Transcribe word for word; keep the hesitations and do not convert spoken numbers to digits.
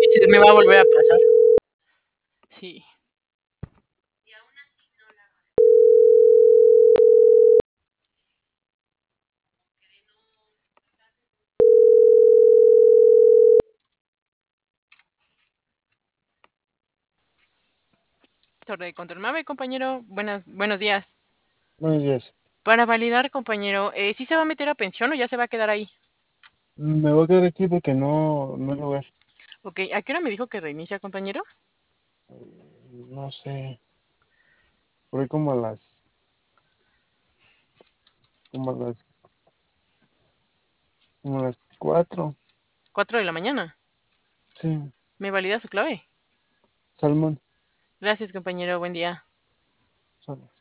Se me va a volver a pasar. Sí. Torre de control. Mame, compañero. Buenas, buenos días. Buenos días. Para validar, compañero, eh, ¿sí se va a meter a pensión o ya se va a quedar ahí? Me voy a quedar aquí porque no, no hay lugar. Ok, ¿a qué hora me dijo que reinicia, compañero? No sé. Por ahí como a las, como a las, como a las cuatro. Cuatro de la mañana. Sí, ¿Me valida su clave? salmón. Gracias, compañero. Buen día. Sal-